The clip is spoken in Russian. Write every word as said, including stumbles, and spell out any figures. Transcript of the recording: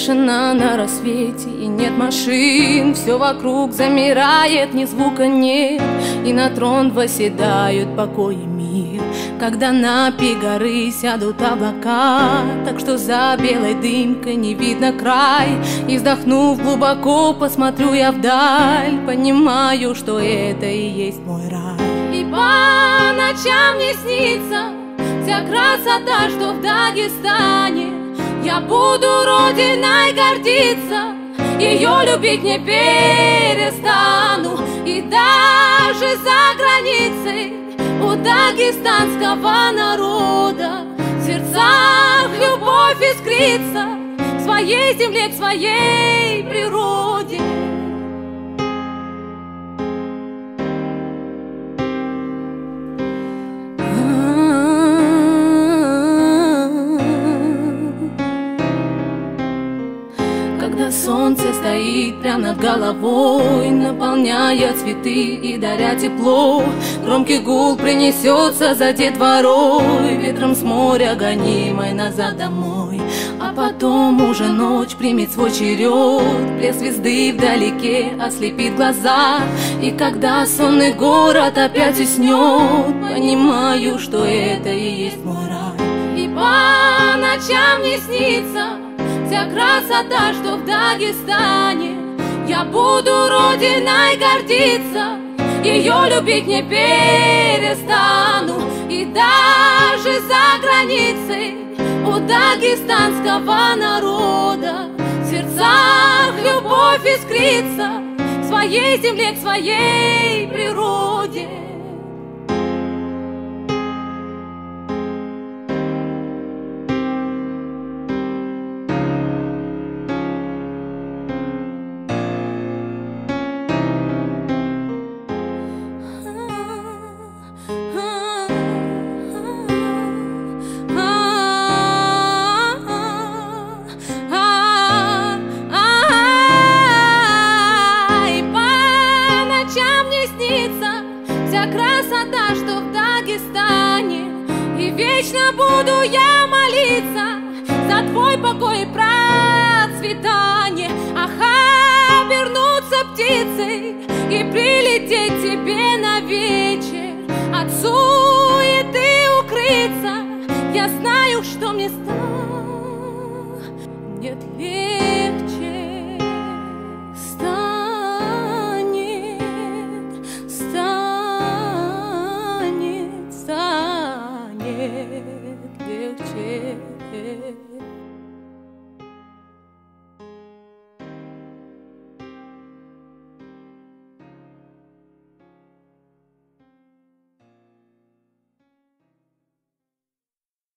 Тишина на рассвете и нет машин, все вокруг замирает, ни звука нет, и на трон восседают покой и мир. Когда на пик горы сядут облака, так что за белой дымкой не видно край. И вздохнув глубоко, посмотрю я вдаль, понимаю, что это и есть мой рай. И по ночам мне снится вся красота, что в Дагестане. Я буду родиной гордиться, ее любить не перестану. И даже за границей у дагестанского народа в сердцах любовь искрится к своей земле, к своей природе. Когда солнце стоит прямо над головой, наполняя цветы и даря тепло, громкий гул принесется за детворой, ветром с моря гонимой назад домой. А потом уже ночь примет свой черед, блеск звезды вдалеке ослепит глаза. И когда сонный город опять уснет, понимаю, что это и есть мой рай. И по ночам мне снится вся красота, что в Дагестане. Я буду родиной гордиться, ее любить не перестану. И даже за границей у дагестанского народа в сердцах любовь искрится к своей земле, к своей природе. Вся красота, что в Дагестане. И вечно буду я молиться за твой покой и процветание. Ах, обернуться птицей и прилететь тебе на вечер, от суеты укрыться. Я знаю, что мне станет легче.